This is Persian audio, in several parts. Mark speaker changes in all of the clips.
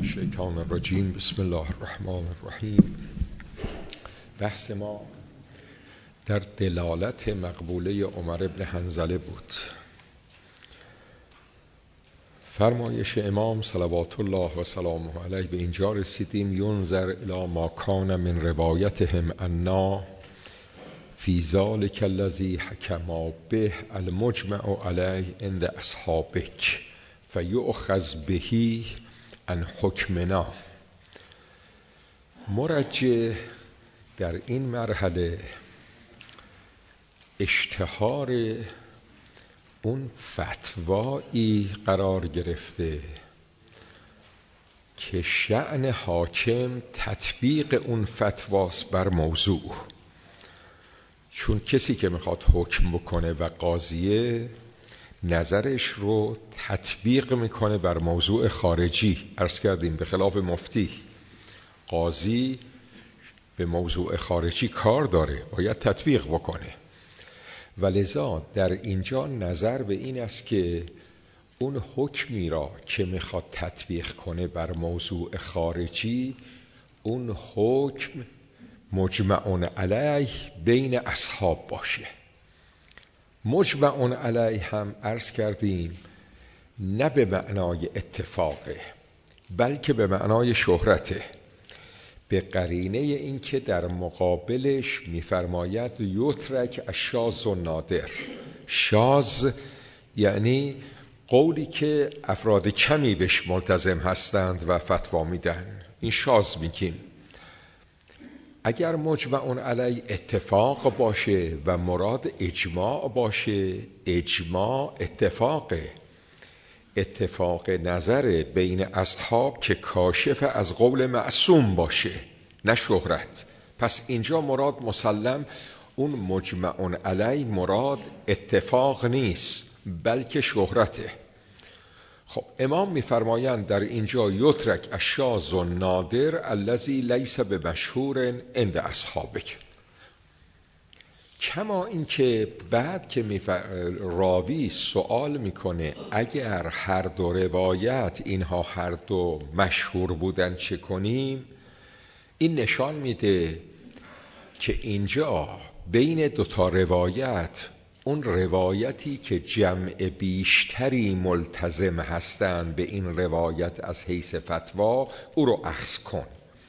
Speaker 1: الشیطان الرجیم. بسم الله الرحمن الرحیم. بحث ما در دلالت مقبوله عمر بن حنظله بود. فرمایش امام صلوات الله و سلامه علیه به اینجا رسیدیم: ینظر الی ما کان من روایتهم عنا فی ذلک الذی حکما به المجمع علیه عند اصحابک فیؤخذ به عن حکمنا. مرجع در این مرحله اشتهار اون فتوایی قرار گرفته که شأن حاکم تطبیق اون فتواست بر موضوع، چون کسی که میخواد حکم بکنه و قاضیه نظرش رو تطبیق میکنه بر موضوع خارجی. عرض کردیم به خلاف مفتی، قاضی به موضوع خارجی کار داره، باید تطبیق بکنه. ولذا در اینجا نظر به این است که اون حکمی را که میخواد تطبیق کنه بر موضوع خارجی، اون حکم مجمع علیه بین اصحاب باشه. مجمع علیه هم عرض کردیم نه به معنای اتفاقه، بلکه به معنای شهرته، به قرینه این که در مقابلش میفرماید یترک الشاذ و نادر. شاذ یعنی قولی که افراد کمی بهش ملتزم هستند و فتوا میدن، این شاذ میگیم. اگر مجمع علی اتفاق باشه و مراد اجماع باشه، اجماع اتفاق نظر بین اصحاب که کاشف از قول معصوم باشه، نه شهرت. پس اینجا مراد مسلم اون مجمع علی مراد اتفاق نیست بلکه شهرته. خب امام میفرمایند در اینجا یترک الشاذ النادر الذی لیس بمشهور عند اصحابک. کما این که بعد که راوی سوال میکنه اگر هر دو روایت اینها هر دو مشهور بودن چه کنیم، این نشان میده که اینجا بین دوتا روایت، اون روایتی که جمع بیشتری ملتزم هستند به این روایت از حیث فتوا، او رو اخذ کن.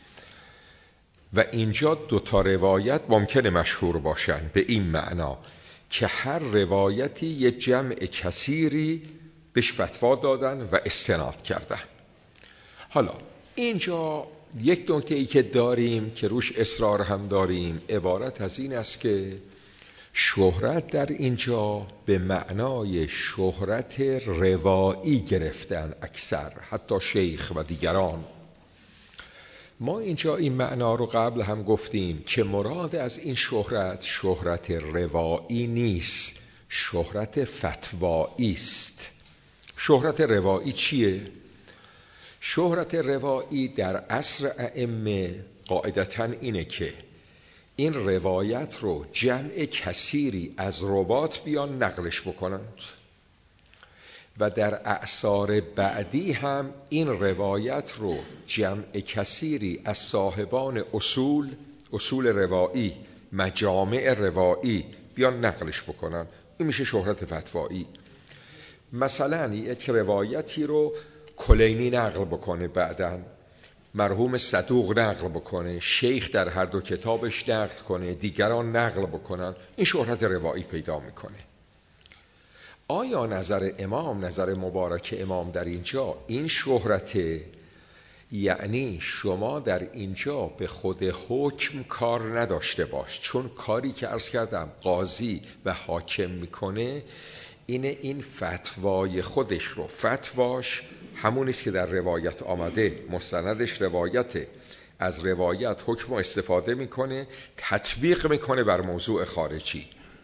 Speaker 1: و اینجا دوتا روایت ممکنه مشهور باشن به این معنا که هر روایتی یه جمع کثیری بهش فتوا دادن و استناد کردن. حالا اینجا یک نکته ای که داریم که روش اصرار هم داریم، عبارت از این است که شهرت در اینجا به معنای شهرت روایی گرفتن اکثر، حتی شیخ و دیگران. ما اینجا این معنا رو قبل هم گفتیم که مراد از این شهرت روایی نیست، شهرت فتوایی است. شهرت روایی چیه؟ شهرت روایی در عصر ائمه قاعدتاً اینه که این روایت رو جمع کثیری از روات بیان نقلش بکنند و در اعصار بعدی هم این روایت رو جمع کثیری از صاحبان اصول روایی، مجامع روایی بیان نقلش بکنن. این میشه شهرت فتوایی. مثلا یک روایتی رو کلینی نقل بکنه، بعداً مرحوم صدوق نقل بکنه، شیخ در هر دو کتابش نقل کنه، دیگران نقل بکنن، این شهرت روایی پیدا میکنه. آیا نظر امام، نظر مبارک امام در اینجا این شهرت، یعنی شما در اینجا به خود حکم کار نداشته باش، چون کاری که عرض کردم قاضی و حاکم میکنه اینه این فتوای خودش رو، فتواش همونیست که در روایت آمده، مستندش روایته، از روایت حکم استفاده میکنه، تطبیق میکنه بر موضوع خارجی.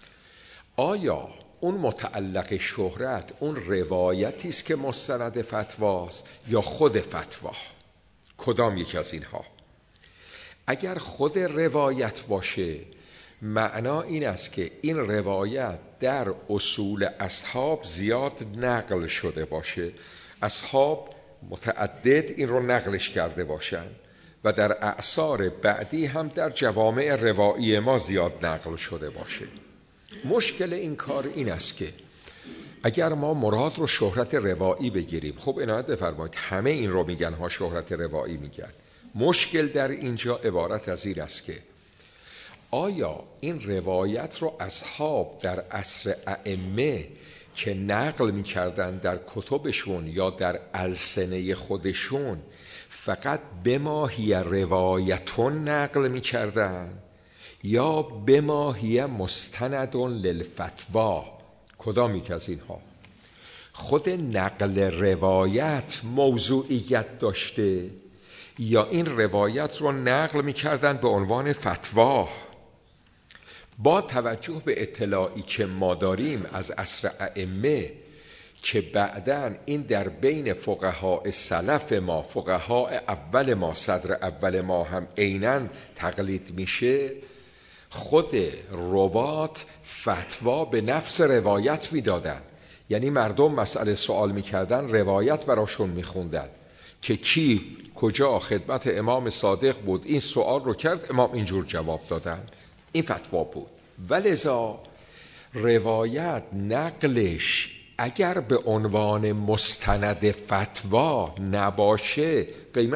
Speaker 1: آیا اون متعلق شهرت اون روایتی است که مستند فتواست یا خود فتوا؟ کدام یکی از اینها؟ اگر خود روایت باشه، معنا این است که این روایت در اصول اصحاب زیاد نقل شده باشه، اصحاب متعدد این رو نقلش کرده باشن و در اعصار بعدی هم در جوامع روایی ما زیاد نقل شده باشه. مشکل این کار این است که اگر ما مراد رو شهرت روایی بگیریم، خب عنایت بفرمایید همه این رو میگن ها، شهرت روایی میگن. مشکل در اینجا عبارت از این است که آیا این روایت رو اصحاب در عصر ائمه که نقل میکردن در کتبشون یا در السنه خودشون فقط بماهی روایتون نقل میکردن یا بماهی مستندون للفتوا؟ کدامی که از اینها؟ خود نقل روایت موضوعیت داشته یا این روایت رو نقل میکردن به عنوان فتوا؟ با توجه به اطلاعی که ما داریم از عصر ائمه که بعداً این در بین فقهای سلف ما، فقهای اول ما، صدر اول ما هم عیناً تقلید میشه، خود روات فتوا به نفس روایت میدادن. یعنی مردم مسئله سوال میکردن، روایت براشون میخوندن که کی کجا خدمت امام صادق بود این سوال رو کرد، امام اینجور جواب دادن، این فتوا بود. ولذا روایت نقلش اگر به عنوان مستند فتوا نباشه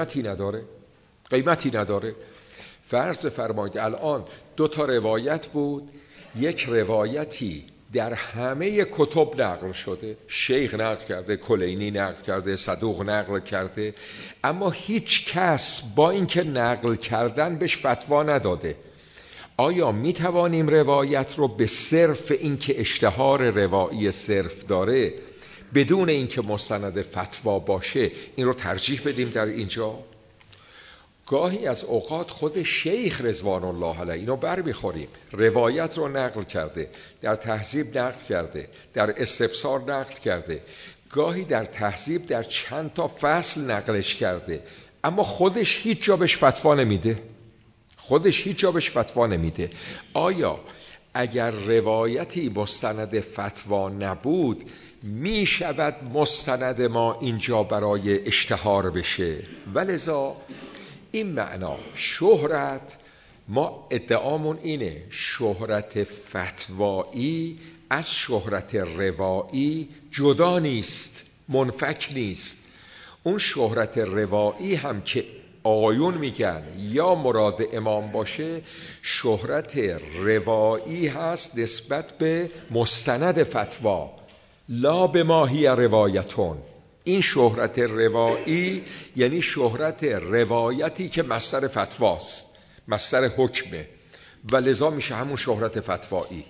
Speaker 1: قیمتی نداره. فرض فرمایید الان 2 روایت بود، یک روایتی در همه کتب نقل شده، شیخ نقل کرده، کلینی نقل کرده، صدوق نقل کرده، اما هیچ کس با اینکه نقل کردن بهش فتوا نداده. آیا می توانیم روایت رو به صرف اینکه اشتهار روایی صرف داره بدون اینکه مستند فتوا باشه این رو ترجیح بدیم در اینجا؟ گاهی از اوقات خود شیخ رضوان الله علیه اینو بر میخوریم، روایت رو نقل کرده، در تهذیب نقل کرده، در استبصار نقل کرده، گاهی در تهذیب در چند تا فصل نقلش کرده، اما خودش هیچ جا بهش فتوا نمیده. آیا اگر روایتی مستند فتوا نبود می شود مستند ما اینجا برای اشتهار بشه؟ ولذا این معنا شهرت، ما ادعامون اینه شهرت فتوایی از شهرت روایی جدا نیست، منفک نیست. اون شهرت روایی هم که آقایون میگن یا مراد امام باشه، شهرت روایی هست نسبت به مستند فتوا، لا به ماهی روایتون. این شهرت روایی یعنی شهرت روایتی که مصدر فتواست، مصدر حکمه، و لذا میشه همون شهرت فتوایی.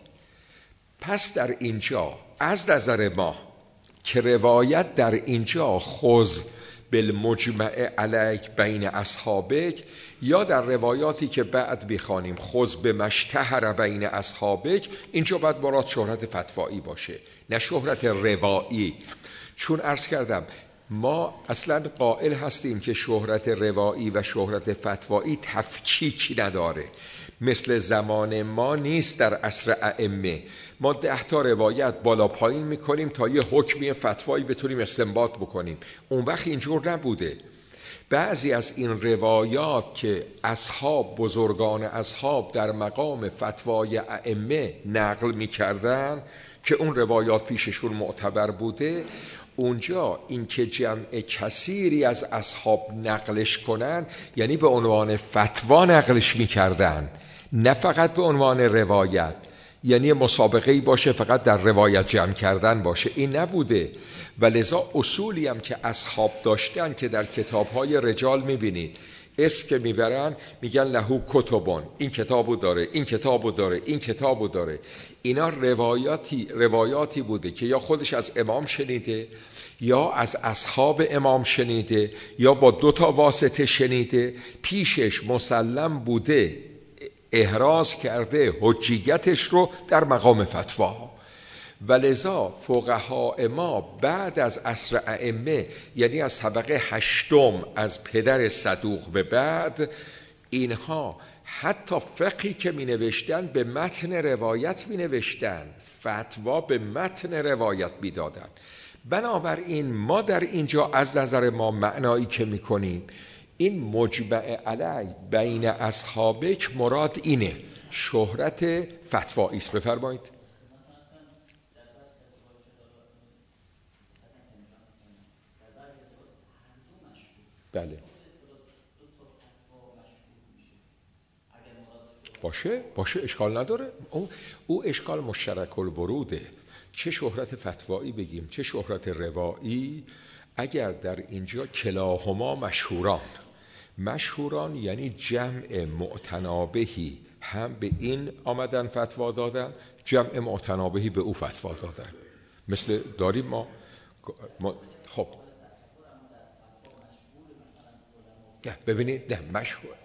Speaker 1: پس در اینجا از نظر ما که روایت در اینجا خذ بالمجمع علیک بین اصحابک، یا در روایاتی که بعد بخوانیم خذ بمشتهر بین اصحابک، اینجا باید مراد شهرت فتوایی باشه نه شهرت روایی. چون عرض کردم ما اصلا قائل هستیم که شهرت روایی و شهرت فتوایی تفکیک نداره، مثل زمان ما نیست. در عصر ائمه ما 10 روایت بالا پایین میکنیم تا یه حکمی فتوایی بتونیم استنباط بکنیم، اون وقت اینجور نبوده. بعضی از این روایات که اصحاب، بزرگان اصحاب در مقام فتوای ائمه نقل میکردن که اون روایات پیششون معتبر بوده، اونجا این که جمع کثیری از اصحاب نقلش کنن یعنی به عنوان فتوا نقلش میکردن، نه فقط به عنوان روایت. یعنی مسابقه‌ای باشه فقط در روایت جمع کردن باشه، این نبوده. و لذا اصولی هم که اصحاب داشتن که در کتاب‌های رجال میبینید اسم که میبرن میگن لهو کتبون، این کتابو داره، این کتابو داره، این کتابو داره. اینا روایاتی بوده که یا خودش از امام شنیده یا از اصحاب امام شنیده یا با 2 واسطه شنیده، پیشش مسلم بوده، احراز کرده حجیتش رو در مقام فتوا. ولذا فقهای ما بعد از عصر ائمه، یعنی از طبقه 8 از پدر صدوق به بعد، اینها حتی فقهی که می نوشتن به متن روایت می نوشتن، فتوا به متن روایت می دادن. بنابراین ما در اینجا از نظر ما معنایی که میکنیم این مجمع علی بین اصحابک مراد اینه، شهرت فتوایی است. بفرمایید. بله باشه اشکال نداره، او اشکال مشترک الوروده، چه شهرت فتوایی بگیم چه شهرت روایی، اگر در اینجا کلاهما مشهوران یعنی جمع معتنابهی هم به این آمدن فتوا دادن، جمع معتنابهی به او فتوا دادن. مثل داریم ما خب ببینید نه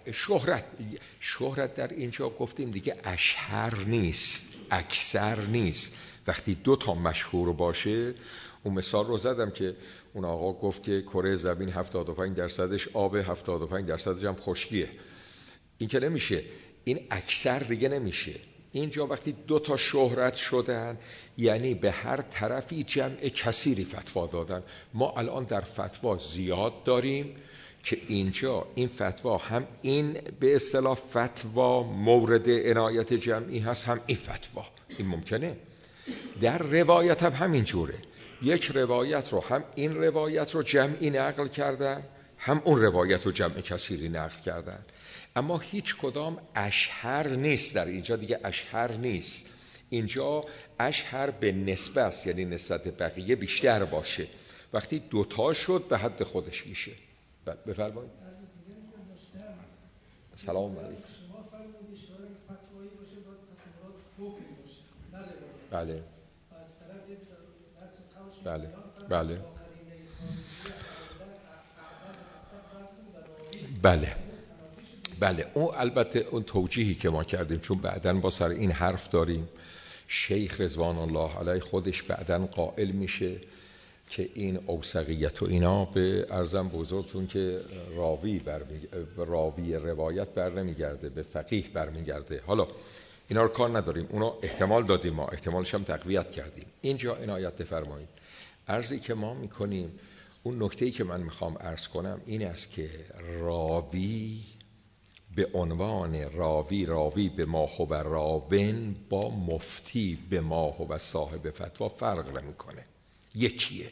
Speaker 1: شهرت در اینجا گفتیم دیگه اشهر نیست، اکثر نیست. وقتی 2 تا مشهور باشه، اون مثال رو زدم که اون آقا گفت که کره زمین 75%ش آب، 75%ش هم خشکیه. این که نمیشه، این اکثر دیگه نمیشه. اینجا وقتی 2 تا شهرت شدن یعنی به هر طرفی جمع کثیری فتوا دادن. ما الان در فتوا زیاد داریم که اینجا این فتوا هم این به اصطلاح فتوا مورد عنایت جمعی هست، هم این فتوا. این ممکنه. در روایت هم همینجوره، یک روایت رو هم این روایت رو جمعی نقل کردن، هم اون روایت رو جمع کثیری نقل کردن، اما هیچ کدام اشهر نیست. در اینجا دیگه اشهر نیست. اینجا اشهر به نسبه است، یعنی نسبت بقیه بیشتر باشه. وقتی 2 تا شد به حد خودش میشه. بفرمایید. سلام علیکم. بله بله بله بله اون البته اون توجیهی که ما کردیم، چون بعداً با سر این حرف داریم، شیخ رضوان الله علیه خودش بعداً قائل میشه که این اوثقیت و اینا به عرضم بزرگتون که راوی روایت بر نمیگرده، به فقیه برمیگرده. حالا اینا رو کار نداریم، اونا احتمال دادیم، ما احتمالش هم تقویت کردیم. اینجا عنایت بفرمایید. عرضی که ما میکنیم، اون نکته‌ای که من میخوام عرض کنم این است که راوی به عنوان راوی به ما هو راون با مفتی به ما هو صاحب فتوا فرق نمیکنه، یکیه.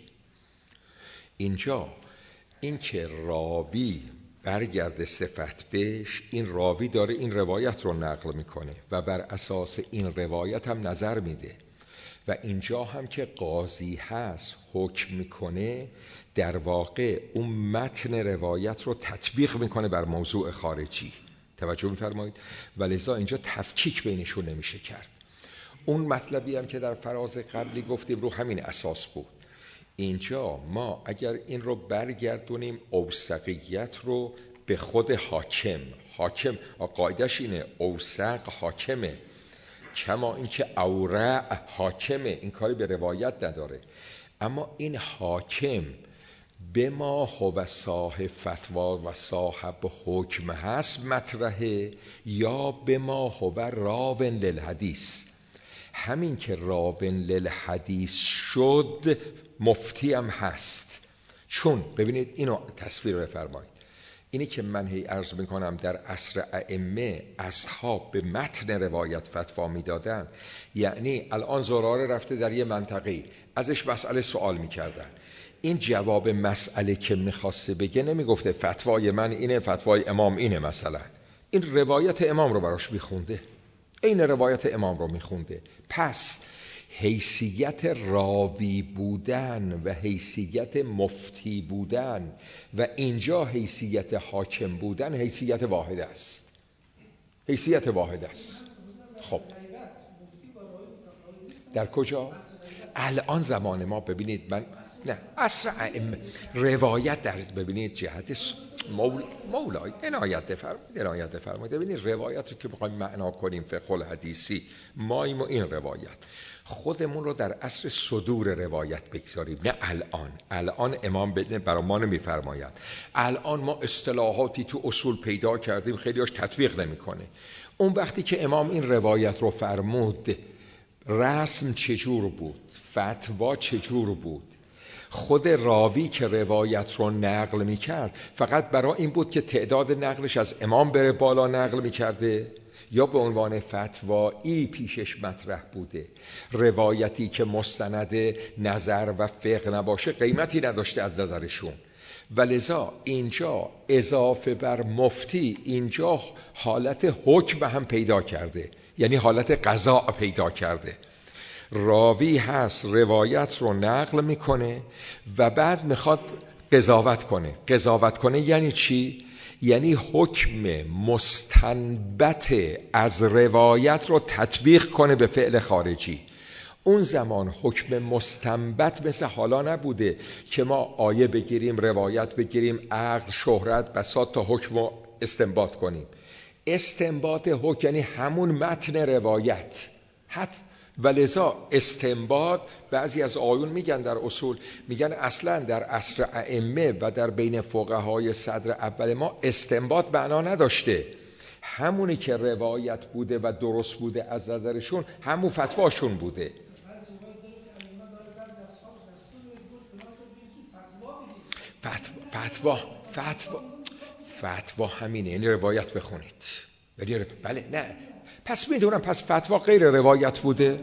Speaker 1: اینجا این که راوی برگرده صفت بهش، این راوی داره این روایت رو نقل میکنه و بر اساس این روایت هم نظر میده، و اینجا هم که قاضی هست حکم میکنه، در واقع اون متن روایت رو تطبیق میکنه بر موضوع خارجی. توجه میفرمایید؟ ولذا اینجا تفکیک بینشون نمیشه کرد. اون مطلبی هم که در فراز قبلی گفتیم رو همین اساس بود. اینجا ما اگر این رو برگردونیم اوثقیت رو به خود حاکم قاعدش اینه اوثق حاکمه، کما اینکه اورع حاکمه، این کاری به روایت نداره. اما این حاکم به ما هو صاحب فتوا و صاحب حکم هست مطرحه، یا به ما هو راون للحدیث. همین که راون للحدیث شد مفتی هم هست. چون ببینید اینو تصویر بفرمایید، اینی که من هی عرض میکنم در عصر ائمه اصحاب به متن روایت فتوا میدادن، یعنی الان زراره رفته در یه منطقه ازش مسئله سوال میکردن، این جواب مسئله که میخواسته بگه نمیگفته فتوای من اینه، فتوای امام اینه، مثلا این روایت امام رو براش میخونده، این روایت امام رو میخونده. پس حیثیت راوی بودن و حیثیت مفتی بودن و اینجا حیثیت حاکم بودن حیثیت واحد است، حیثیت واحد است. خب در کجا؟ الان زمان ما ببینید، من نه عصر ائمه روایت در ببینید جهت مولای عنایت فرمایید. ببینید روایت رو که بخوایم معنا کنیم فقه الحدیثی، مایم و این روایت خودمون رو در عصر صدور روایت بگذاریم، نه الان امام برای ما نمیفرماید. الان ما اصطلاحاتی تو اصول پیدا کردیم خیلیاش تطبیق نمیکنه. اون وقتی که امام این روایت رو فرمود، رسم چجور بود، فتوا چجور بود، خود راوی که روایت رو نقل میکرد فقط برای این بود که تعداد نقلش از امام بره بالا نقل میکرده، یا به عنوان فتوایی پیشش مطرح بوده؟ روایتی که مستند نظر و فقه نباشه قیمتی نداشته از نظرشون. ولذا اینجا اضافه بر مفتی اینجا حالت حکم هم پیدا کرده، یعنی حالت قضا پیدا کرده. راوی هست روایت رو نقل میکنه و بعد میخواد قضاوت کنه. قضاوت کنه یعنی چی؟ یعنی حکم مستنبت از روایت رو تطبیق کنه به فعل خارجی. اون زمان حکم مستنبت مثل حالا نبوده که ما آیه بگیریم، روایت بگیریم، عقل، شهرت، بساط تا حکم رو استنباط کنیم. استنباط حکم یعنی همون متن روایت. ولذا استنباط، بعضی از آیون میگن در اصول، میگن اصلا در عصر ائمه و در بین فقهای صدر اول ما استنباط معنا نداشته. همونی که روایت بوده و درست بوده از نظرشون همون فتواشون بوده. فتوا همینه، یعنی روایت بخونید. بله نه، پس میدونم پس فتوا غیر روایت بوده.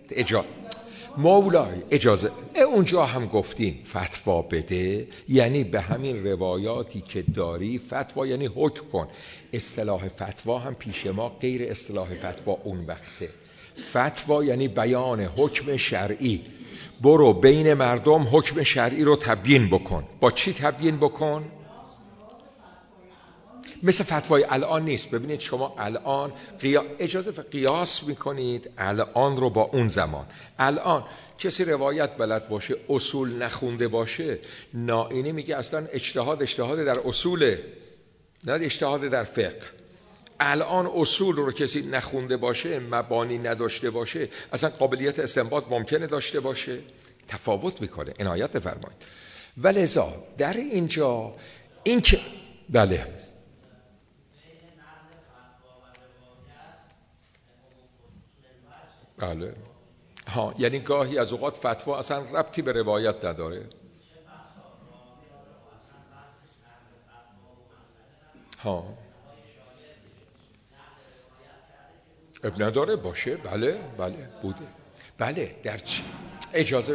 Speaker 1: مولای اجازه اونجا هم گفتین فتوا بده، یعنی به همین روایاتی که داری فتوا، یعنی حکم کن. اصطلاح فتوا هم پیش ما غیر اصطلاح فتوا اون وقته. فتوا یعنی بیان حکم شرعی. برو بین مردم حکم شرعی رو تبیین بکن. با چی تبیین بکن؟ مثل فتوای الان نیست. ببینید شما الان اجازه قیاس میکنید الان رو با اون زمان. الان کسی روایت بلد باشه، اصول نخونده باشه، اینی میگه اصلا اجتهاد در اصوله، نه اجتهاد در فقه. الان اصول رو کسی نخونده باشه، مبانی نداشته باشه، اصلا قابلیت استنباط ممکنه داشته باشه؟ تفاوت میکنه. عنایت بفرمایید. ولذا در اینجا این که بله بله یعنی گاهی از اوقات فتوا اصلا ربطی به روایت نداره. اب نداره باشه. بله بوده. بله در چی؟ اجازه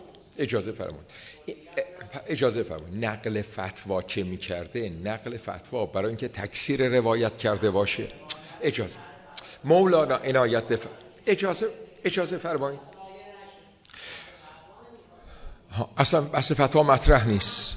Speaker 1: بفرمایید. نقل فتوا چه میکرده؟ نقل فتوا برای اینکه تکثیر روایت کرده باشه. مولانا عنایت اجازه فرمایید. اصلا بحث فتوا مطرح نیست.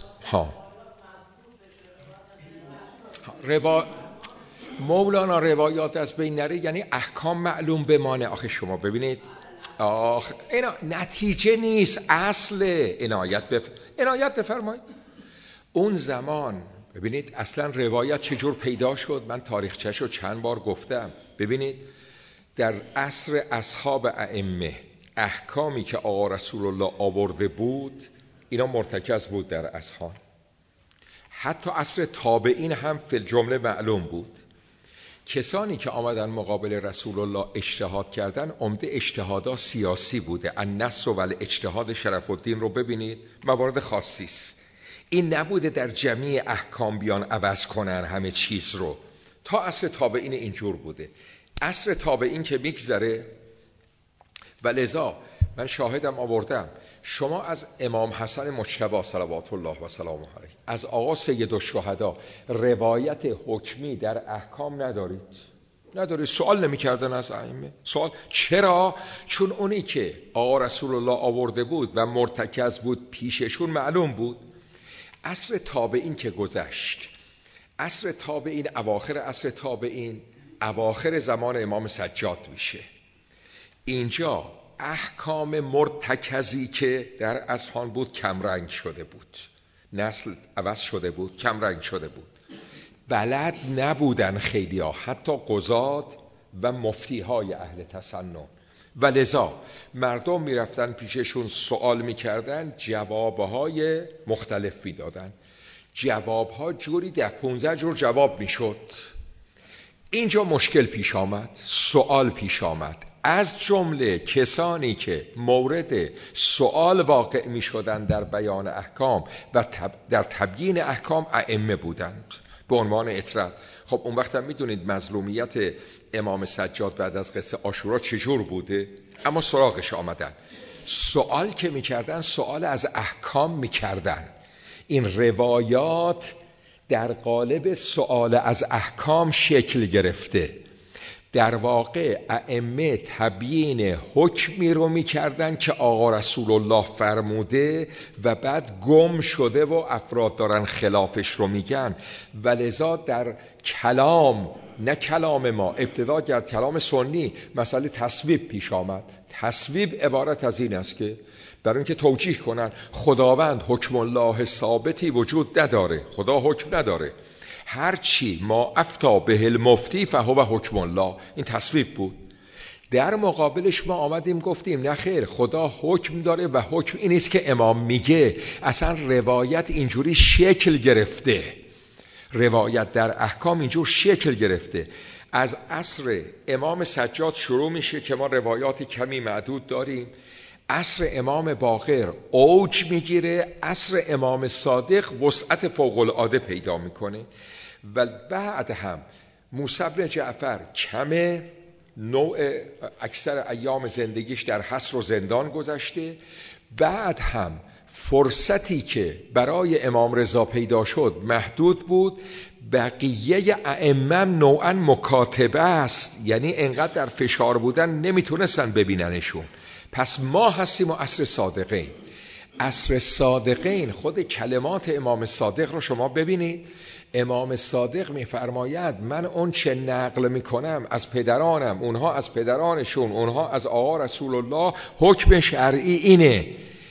Speaker 1: مولانا روایات از بین نره یعنی احکام معلوم بمانه. آخه شما ببینید، اینا نتیجه نیست، اصله. عنایت بفرمایید. اون زمان ببینید اصلا روایت چجور پیدا شد. من تاریخچه‌ش رو چند بار گفتم. ببینید در عصر اصحاب ائمه احکامی که آقا رسول الله آورده بود اینا مرتکز بود در اذهان. حتی عصر تابعین هم فی الجمله معلوم بود. کسانی که آمدن مقابل رسول الله اجتهاد کردن، عمده اجتهادا سیاسی بوده. النص و الاجتهاد شرف الدین رو ببینید، موارد خاصی است. این نبوده در جمعی احکام بیان عوض کنن همه چیز رو. تا عصر تابعین اینجور بوده. عصر تابعین که میگذره، ولذا من شاهدم آوردم، شما از امام حسن مجتبی صلوات الله و سلامه علیه، از آقا سید الشهدا روایت حکمی در احکام ندارید. سوال نمی‌کردن از ائمه. سوال چرا؟ چون اونی که آقا رسول الله آورده بود و مرتکز بود پیششون معلوم بود. عصر تابعین که گذشت، عصر تابعین، اواخر عصر تابعین، اواخر زمان امام سجاد میشه. اینجا احکام مرتکزی که در اذهان بود کمرنگ شده بود، نسل عوض شده بود، کمرنگ شده بود. بلد نبودن خیلی ها، حتی قضات و مفتی های اهل تسنن. ولذا مردم میرفتن پیششون سوال میکردن، جوابهای مختلف میدادن. جوابها جوری 15 جور جواب میشد. اینجا مشکل پیش آمد، سوال پیش آمد. از جمله کسانی که مورد سوال واقع می شدن در بیان احکام و در تبیین احکام ائمه بودند به عنوان اطرد. خب اون وقت هم می دونید مظلومیت امام سجاد بعد از قصه عاشورا چجور بوده، اما سراغش آمدن. سوال که می کردن سوال از احکام می کردن. این روایات در قالب سوال از احکام شکل گرفته. در واقع ائمه تبیین حکمی رو می‌کردن که آقا رسول الله فرموده و بعد گم شده و افراد دارن خلافش رو میگن، ولذا در کلام، نه کلام ما، ابتدا در کلام سنی مسئله تصویب پیش آمد. تصویب عبارت از این است که برای اینکه توجیه کنن خداوند حکم الله ثابتی وجود نداره، خدا حکم نداره، هرچی ما افتا به المفتی فهو حکم الله، این تصویب بود. در مقابلش ما آمدیم گفتیم نه خیر، خدا حکم داره و حکم این است که امام میگه. اصلا روایت اینجوری شکل گرفته، روایت در احکام اینجور شکل گرفته. از عصر امام سجاد شروع میشه که ما روایات کمی معدود داریم، عصر امام باقر اوج میگیره، عصر امام صادق وسعت فوق العاده پیدا میکنه و بعد هم موسی بن جعفر کمه، نوع اکثر ایام زندگیش در حصر و زندان گذشته، بعد هم فرصتی که برای امام رضا پیدا شد محدود بود، بقیه ائمه نوعا مکاتبه است، یعنی انقدر در فشار بودن نمیتونستن ببیننشون. پس ما هستیم و عصر صادقین. عصر صادقین خود کلمات امام صادق رو شما ببینید. امام صادق میفرماید من اون چه نقل میکنم از پدرانم، اونها از پدرانشون، اونها از آقا رسول الله، حکم شرعی اینه.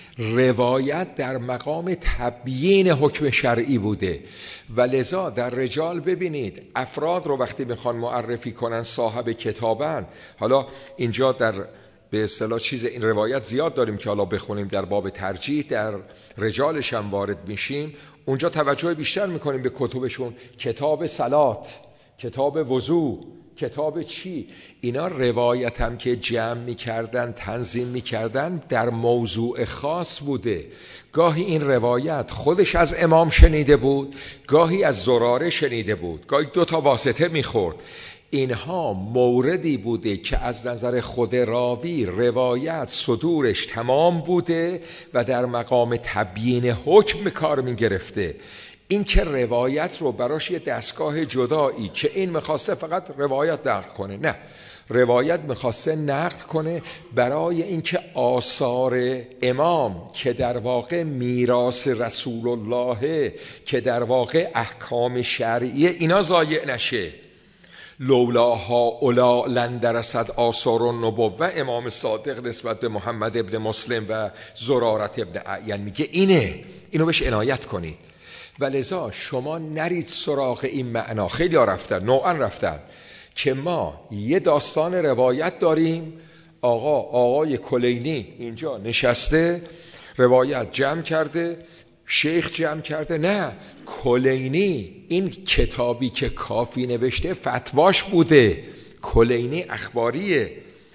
Speaker 1: روایت در مقام تبیین حکم شرعی بوده و لذا در رجال ببینید افراد رو وقتی میخوان معرفی کنن صاحب کتابن. حالا اینجا در به اصطلاح چیز این روایت زیاد داریم که حالا بخونیم در باب ترجیح، در رجالش هم وارد میشیم، اونجا توجه بیشتر میکنیم به کتبشون. کتاب صلات، کتاب وضو، کتاب چی، اینا روایت هم که جمع میکردن، تنظیم میکردن، در موضوع خاص بوده. گاهی این روایت خودش از امام شنیده بود، گاهی از زراره شنیده بود، گاهی 2 واسطه میخورد. اینها موردی بوده که از نظر خود راوی روایت صدورش تمام بوده و در مقام تبیین حکم کار می گرفته. این که روایت رو براش یه دستگاه جدایی که این میخواسته فقط روایت نقل کنه، نه، روایت میخواسته نقل کنه برای اینکه آثار امام که در واقع میراث رسول الله، که در واقع احکام شرعیه، اینا ضایع نشه. لولاها اولا لندرسد آثار النبوه، امام صادق نسبت به محمد ابن مسلم و زرارت ابن اعین میگه اینو بهش عنایت کنید. ولذا شما نرید سراغ این معنا. خیلی ها رفتن، نوعا رفتن که ما یه داستان روایت داریم، آقای کلینی اینجا نشسته روایت جمع کرده، شیخ جمع کرده. نه، کلینی این کتابی که کافی نوشته فتواش بوده، کلینی اخباریه،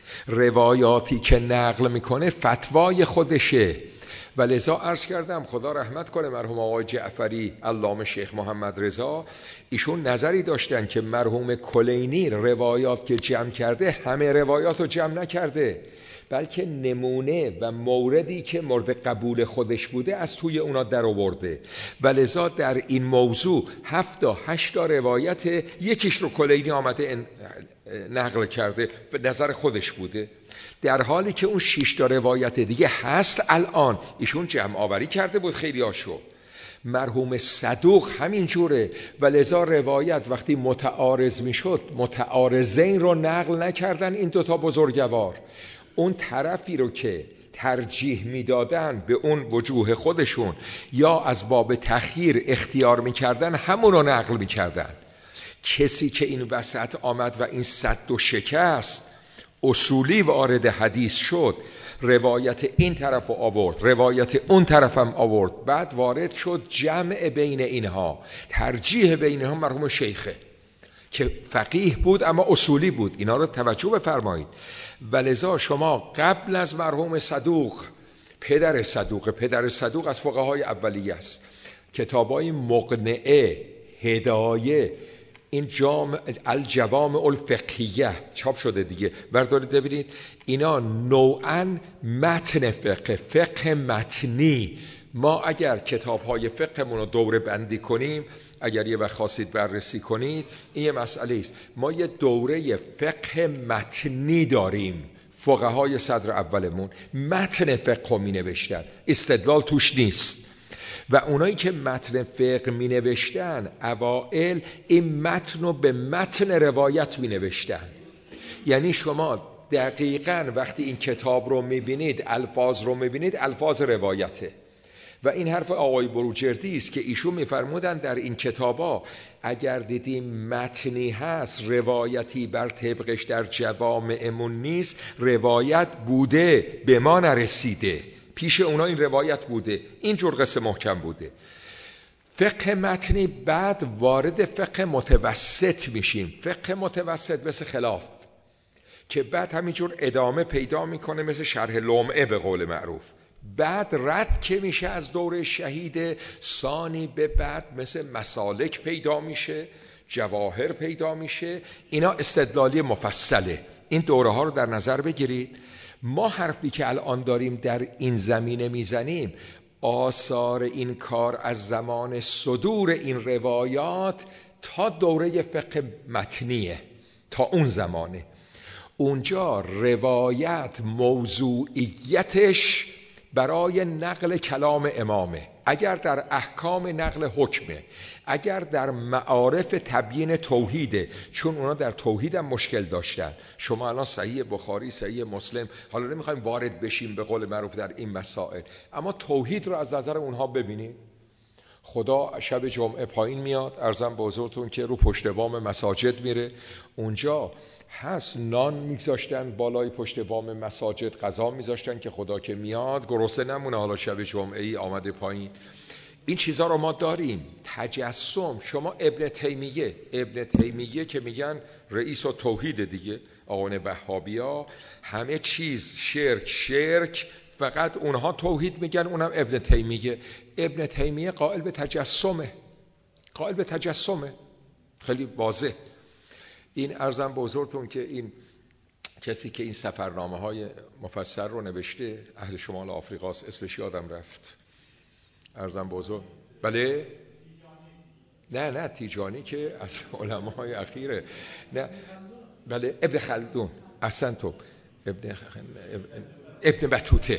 Speaker 1: روایاتی که نقل میکنه فتوای خودشه. و لذا عرض کردم خدا رحمت کنه مرحوم آقای جعفری علامه شیخ محمد رضا، ایشون نظری داشتن که مرحوم کلینی روایات که جمع کرده همه روایات رو جمع نکرده، بلکه نمونه و موردی که مورد قبول خودش بوده از توی اونا در آورده. و لذا در این موضوع 7 تا 8 روایت، یکیش رو کلینی آمده نقل کرده به نظر خودش بوده، در حالی که اون 6 تا روایت دیگه هست الان ایشون جمع آوری کرده بود خیلی هاشو. مرحوم صدوق همین جوره و لذا روایت وقتی متعارض میشد متعارضین رو نقل نکردن این 2 بزرگوار، اون طرفی رو که ترجیح میدادن به اون وجوه خودشون یا از باب تخییر اختیار میکردن همون رو نقل میکردن. کسی که این وسط آمد و این سد و شکست اصولی وارد حدیث شد، روایت این طرف آورد، روایت اون طرف هم آورد، بعد وارد شد جمع بین اینها، ترجیح بین اینها، مرحوم شیخه که فقیه بود اما اصولی بود. اینا رو توجه بفرمایید. ولذا شما قبل از مرحوم صدوق، پدر صدوق از فقهای اولیه است، کتابای مقنعه، هدایه، این الجوامع الفقهیه چاپ شده دیگه، بردارید ببینید. اینا نوعاً متن فقه متنی. ما اگر کتاب‌های فقهمون رو دوره بندی کنیم، اگر یه وقت خواستید بررسی کنید، این یه مسئله است. ما یه دوره فقه متنی داریم. فقهای صدر اولمون متن فقه می نوشتن، استدلال توش نیست. و اونایی که متن فقه می نوشتن اوائل این متن رو به متن روایت می نوشتن. یعنی شما دقیقاً وقتی این کتاب رو می بینید، الفاظ رو می بینید، الفاظ روایته. و این حرف آقای بروجردی است که ایشون میفرمودن در این کتابا اگر دیدیم متنی هست، روایتی بر طبقش در جوامعمون نیست، روایت بوده به ما نرسیده، پیش اونا این روایت بوده، اینجور قصه محکم بوده. فقه متنی بعد وارد فقه متوسط میشیم. فقه متوسط مثل خلاف که بعد همینجور ادامه پیدا میکنه، مثل شرح لمعه به قول معروف. بعد رد که میشه از دوره شهید ثانی به بعد مثل مسالک پیدا میشه، جواهر پیدا میشه. اینا استدلالی مفصله. این دوره ها رو در نظر بگیرید. ما حرفی که الان داریم در این زمینه میزنیم آثار این کار از زمان صدور این روایات تا دوره فقه متنیه، تا اون زمانه. اونجا روایت موضوعیتش برای نقل کلام امامه، اگر در احکام نقل حکمه، اگر در معارف تبیین توحیده، چون اونا در توحید هم مشکل داشتن. شما الان صحیح بخاری، صحیح مسلم، حالا نمیخوایم وارد بشیم به قول معروف در این مسائل، اما توحید رو از نظر اونها ببینید. خدا شب جمعه پایین میاد، عرضم به حضورتون که رو پشت بام مساجد میره، اونجا هست نان میگذاشتن بالای پشت بام مساجد، غذا میذاشتن که خدا که میاد گرسنه نمونه، حالا شب جمعه ای آمده پایین. این چیزا رو ما داریم. تجسم، شما ابن تیمیه که میگن رئیس و توحید دیگه، آقایان وهابیا، همه چیز شرک، فقط اونها توحید میگن، اونم ابن تیمیه قائل به تجسمه، خیلی واضح. این عرضم به حضورتون که این کسی که این سفرنامه های مفصل رو نوشته اهل شمال آفریقاست، اسمش یادم رفت، عرضم به حضور. بله نه تیجانی که از علمای اخیره، نه بله ابن خلدون، احسنتم، ابن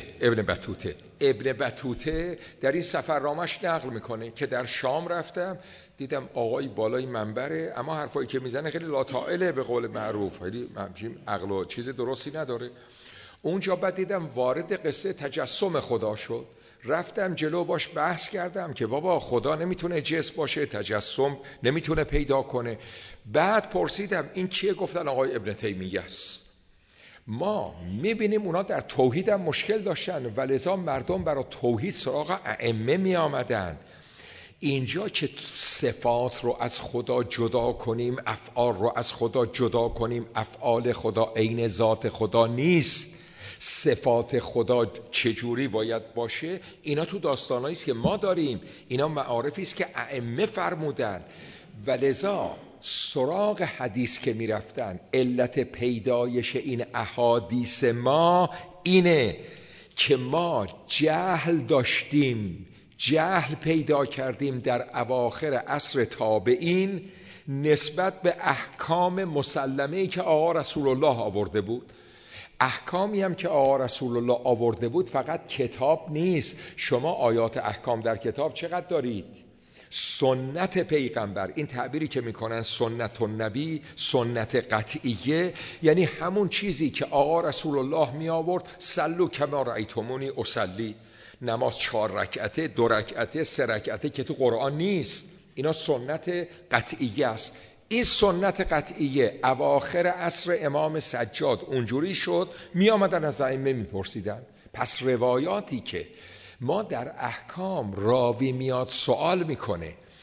Speaker 1: بطوطه در این سفرنامه‌اش نقل میکنه که در شام رفتم، دیدم آقای بالای منبره، اما حرفایی که میزنه خیلی لاطائله به قول معروف، خیلی عقل و چیز درستی نداره. اونجا بعد دیدم وارد قصه تجسم خدا شد، رفتم جلو باش بحث کردم که بابا خدا نمیتونه جسم باشه، تجسم نمیتونه پیدا کنه. بعد پرسیدم این کیه؟ گفتن آقای ابن تیمیه است. ما میبینیم اونا در توحید هم مشکل داشتن و لذا مردم برای توحید سراغ ائمه می آمدن. اینجا که صفات رو از خدا جدا کنیم، افعال رو از خدا جدا کنیم، افعال خدا عین ذات خدا نیست، صفات خدا چجوری باید باشه، اینا تو داستانایی است که ما داریم، اینا معارفی است که ائمه فرمودن. و لذا سراغ حدیث که می رفتن، علت پیدایش این احادیث ما اینه که ما جهل داشتیم، جهل پیدا کردیم در اواخر عصر تابعین نسبت به احکام مسلمه‌ای که آقا رسول الله آورده بود. احکامی هم که آقا رسول الله آورده بود فقط کتاب نیست. شما آیات احکام در کتاب چقدر دارید؟ سنت پیغمبر، این تعبیری که میکنن سنت النبی، سنت قطعیه، یعنی همون چیزی که آقا رسول الله می آورد، صلوا کما رأیتمونی اصلی، نماز 4 رکعته، 2 رکعته، 3 رکعته که تو قرآن نیست، اینا سنت قطعیه است. این سنت قطعیه اواخر عصر امام سجاد اونجوری شد، می آمدن از ائمه می پرسیدن. پس روایاتی که ما در احکام راوی میاد سوال میکنه،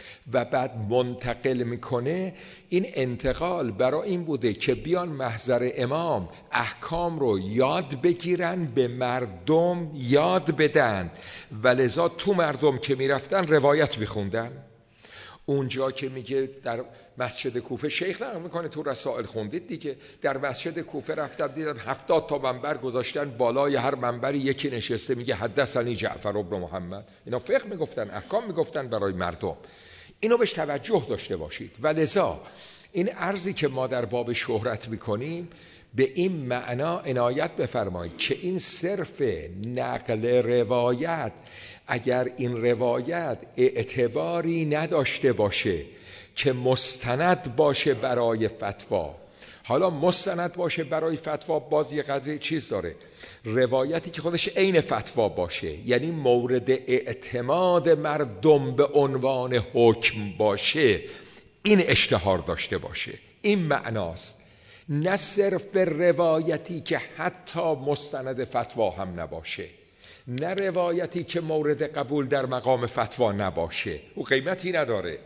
Speaker 1: و بعد منتقل میکنه. این انتقال برای این بوده که بیان محضر امام احکام رو یاد بگیرن، به مردم یاد بدن، و لذا تو مردم که میرفتن روایت میخوندن. اونجا که میگه در مسجد کوفه، شیخ نقل میکنه تو رسائل خوندید دیگه، در مسجد کوفه رفتم دیدم 70 تا منبر گذاشتن، بالای هر منبری یکی نشسته میگه حدثنی جعفر بن محمد. اینا فقه میگفتن، احکام میگفتن برای مردم. اینو بهش توجه داشته باشید. و لذا این عرضی که ما در باب شهرت میکنیم به این معنا عنایت بفرمایید که این صرف نقل روایت، اگر این روایت اعتباری نداشته باشه که مستند باشه برای فتوا، حالا مستند باشه برای فتوا باز یه قدری چیز داره، روایتی که خودش عین فتوا باشه، یعنی مورد اعتماد مردم به عنوان حکم باشه، این اشتهار داشته باشه، این معناست. نه صرف روایتی که حتی مستند فتوا هم نباشه، نه روایتی که مورد قبول در مقام فتوا نباشه، او قیمتی نداره.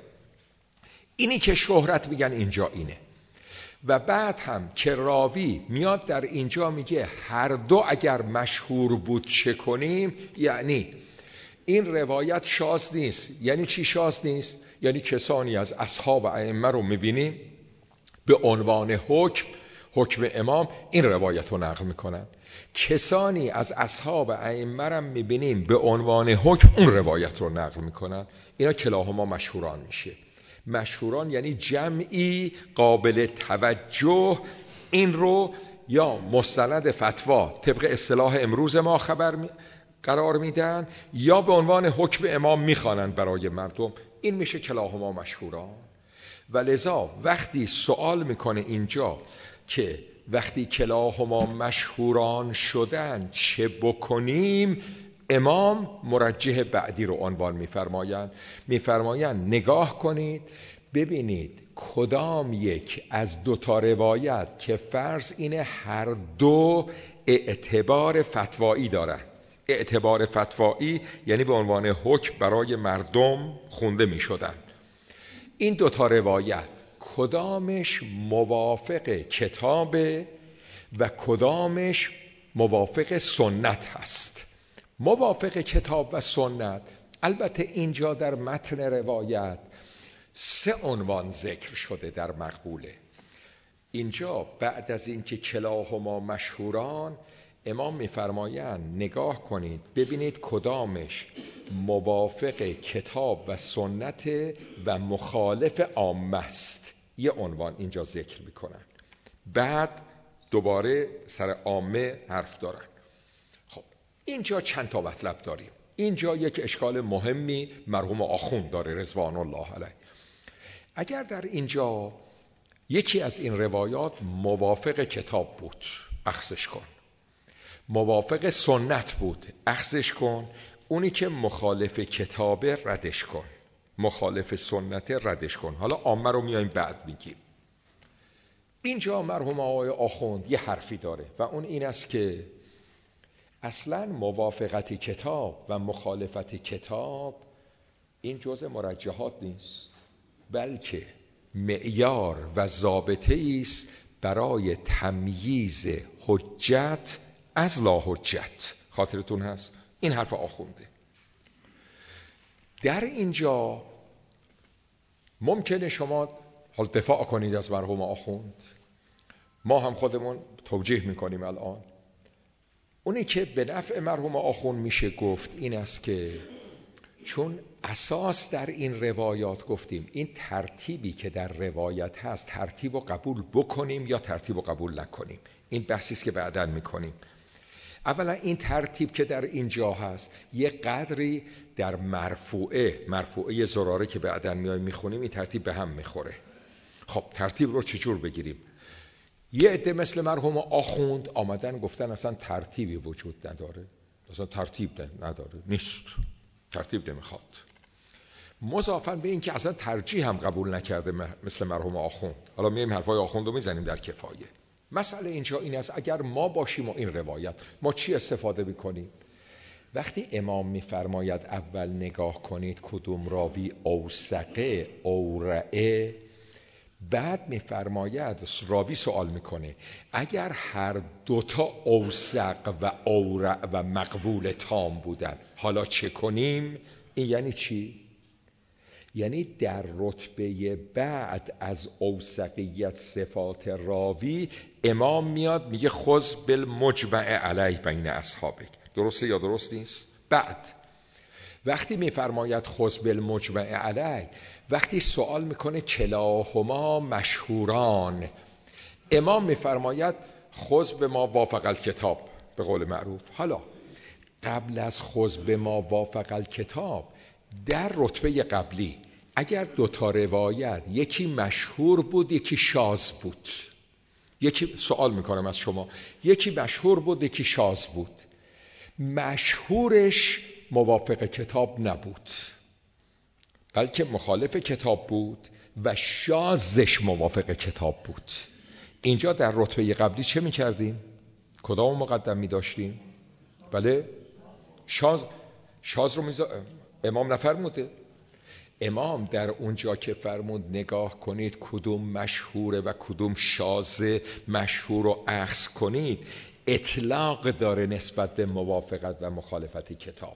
Speaker 1: اینی که شهرت میگن اینجا اینه. و بعد هم که راوی میاد در اینجا میگه هر دو اگر مشهور بود چه کنیم، یعنی این روایت شاذ نیست. یعنی چی شاذ نیست؟ یعنی کسانی از اصحاب ائمه رو میبینیم به عنوان حکم امام این روایت رو نقل میکنن، کسانی از اصحاب ائمه رو میبینیم به عنوان حکم اون روایت رو نقل میکنن. اینا کلاهما مشهوران میشه. مشهوران یعنی جمعی قابل توجه، این رو یا مستند فتوا طبق اصطلاح امروز ما قرار میدن، یا به عنوان حکم امام میخوانند برای مردم. این میشه کلاهما مشهوران. و لذا وقتی سوال میکنه اینجا که وقتی کلاهما مشهوران شدن چه بکنیم، امام مرجح بعدی رو عنوان میفرمایند نگاه کنید ببینید کدام یک از دو تا روایت که فرض اینه هر دو اعتبار فتوایی دارن. اعتبار فتوایی یعنی به عنوان حکم برای مردم خونده می شدن. این دو تا روایت کدامش موافق کتابه و کدامش موافق سنت هست. موافق کتاب و سنت، البته اینجا در متن روایت 3 عنوان ذکر شده در مقبوله. اینجا بعد از اینکه کلاهما مشهوران، امام میفرمایند نگاه کنید ببینید کدامش موافق کتاب و سنت و مخالف عامه است. یه عنوان اینجا ذکر میکنن، بعد دوباره سر عامه حرف دارن. خب اینجا چند تا مطلب داریم. اینجا یک اشکال مهمی مرحوم آخوند داره رضوان الله علیه. اگر در اینجا یکی از این روایات موافق کتاب بود اخذش کن، موافق سنت بود اخذش کن، اونی که مخالف کتابه ردش کن، مخالف سنت ردش کن. حالا عامه رو میایم بعد میگیم. اینجا مرحوم آقای آخوند یه حرفی داره و اون این است که اصلا موافقت کتاب و مخالفت کتاب این جزء مرجحات نیست، بلکه معیار و ضابطه است برای تمییز حجت از لا حجت. خاطرتون هست این حرف آخونده. در اینجا ممکنه شما حال دفاع کنید از مرحوم آخوند، ما هم خودمون توجیه میکنیم. الان اونی که به نفع مرحوم آخوند میشه گفت این است که چون اساس در این روایات گفتیم این ترتیبی که در روایت هست ترتیب رو قبول بکنیم یا ترتیب رو قبول نکنیم، این بحثی است که بعداً میکنیم. اولا این ترتیب که در اینجا هست یه قدری در مرفوعه زراره که بعداً میایم میخونیم این ترتیب به هم میخوره. خب ترتیب رو چجور بگیریم؟ یه عده مثل مرحوم آخوند آمدن گفتن اصلا ترتیبی وجود نداره، اصلا ترتیب نداره، نیست، ترتیب نمیخواد. مضافاً به این که اصلا ترجیح هم قبول نکرده مثل مرحوم آخوند. حالا میایم حرفای آخوند رو میزنیم در کفایه. مسئله اینجا این است اگر ما باشیم و این روایت، ما چی استفاده میکنیم؟ وقتی امام میفرماید اول نگاه کنید کدوم راوی اوثقه اورعه، بعد میفرماید راوی سوال میکنه اگر هر دوتا اوثق و اورع و مقبول تام بودن حالا چه کنیم؟ این یعنی چی؟ یعنی در رتبه بعد از اوثقیت صفات راوی امام میاد میگه خذ بالمجمع علیه بین اصحابک. درسته یا درست نیست؟ بعد وقتی میفرماید خذ بالمجمع علیه، وقتی سوال میکنه کلاهما مشهوران، امام میفرماید خذ به ما وافق الکتاب به قول معروف. حالا قبل از خذ به ما وافق الکتاب در رتبه قبلی اگر دوتا روایت یکی مشهور بود یکی شاذ بود، یکی سوال میکنم از شما، یکی مشهور بود یکی شاذ بود، مشهورش موافق کتاب نبود بلکه مخالف کتاب بود و شاذش موافق کتاب بود، اینجا در رتبه قبلی چه میکردیم؟ کدام مقدم میداشتیم؟ بله شاذ رو امام نفرموده. امام در اونجا که فرمود نگاه کنید کدوم مشهوره و کدوم شاذ مشهور رو اخذ کنید، اطلاق داره نسبت به موافقت و مخالفت کتاب،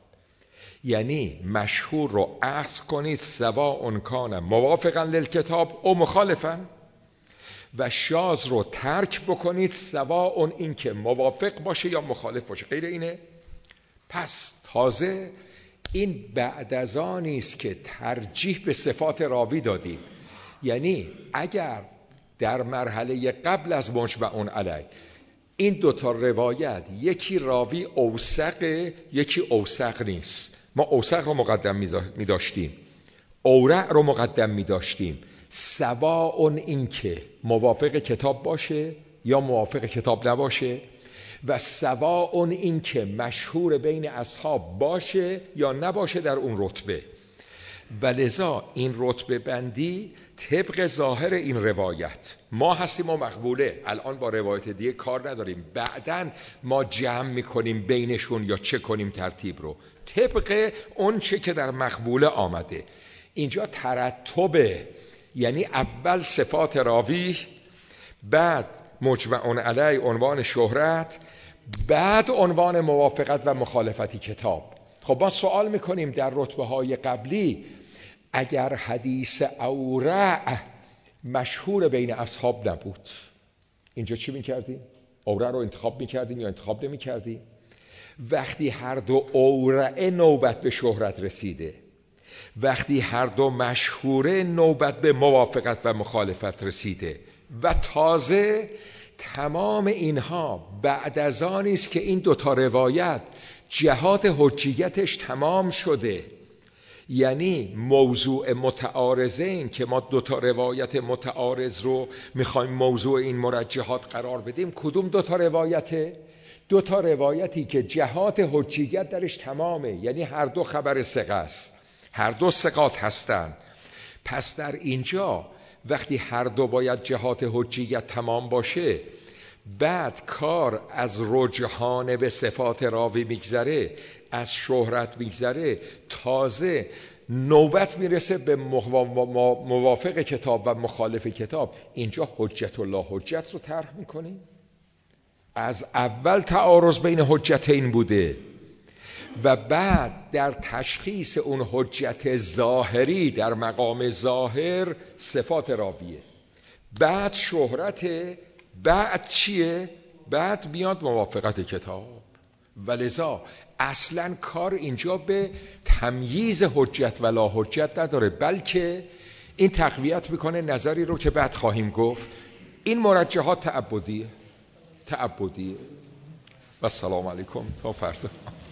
Speaker 1: یعنی مشهور رو اخذ کنید سواء کان موافقا للکتاب او مخالفا، و شاذ رو ترک بکنید سواء این که موافق باشه یا مخالف باشه. غیر اینه؟ پس تازه این بعد از آنی است که ترجیح به صفات راوی دادیم. یعنی اگر در مرحله قبل از مجمع علیه این دوتا روایت یکی راوی اوثقه یکی اوثق نیست، ما اوثق رو مقدم می داشتیم، اورع رو مقدم می داشتیم، سواء این که موافق کتاب باشه یا موافق کتاب نباشه، و سواء این که مشهور بین اصحاب باشه یا نباشه در اون رتبه. و لذا این رتبه بندی طبق ظاهر این روایت ما هستیم و مقبوله، الان با روایت دیگه کار نداریم، بعدن ما جمع میکنیم بینشون یا چه کنیم ترتیب رو طبق اون چه که در مقبوله آمده. اینجا ترتبه، یعنی اول صفات راوی، بعد مجمع علیه عنوان شهرت، بعد عنوان موافقت و مخالفتی کتاب. خب ما سوال میکنیم در رتبه های قبلی اگر حدیث اورع مشهور بین اصحاب نبود اینجا چی میکردیم؟ اورع رو انتخاب میکردیم یا انتخاب نمیکردیم؟ وقتی هر دو اورع نوبت به شهرت رسیده، وقتی هر دو مشهوره نوبت به موافقت و مخالفت رسیده، و تازه تمام اینها بعد از آنی است که این دوتا روایت جهات حجیتش تمام شده. یعنی موضوع متعارضین که ما دوتا روایت متعارض رو میخوایم موضوع این مرجحات قرار بدیم، کدوم دوتا روایته؟ دوتا روایتی که جهات حجیت درش تمامه، یعنی هر دو خبر ثقه است، هر دو ثقات هستن. پس در اینجا وقتی هر دو باید جهات حجیت تمام باشه، بعد کار از رجحان به صفات راوی میگذره، از شهرت میگذره، تازه نوبت میرسه به موافق کتاب و مخالف کتاب. اینجا حجت و لا حجت رو طرح میکنیم. از اول تعارض بین حجتین بوده و بعد در تشخیص اون حجت ظاهری در مقام ظاهر صفات راویه، بعد شهرت، بعد چیه؟ بعد میاد موافقت کتاب. ولذا اصلا کار اینجا به تمییز حجت و لا حجت نداره، بلکه این تقویت میکنه نظری رو که بعد خواهیم گفت. این مرجحات تعبدیه. و السلام علیکم تا فردا.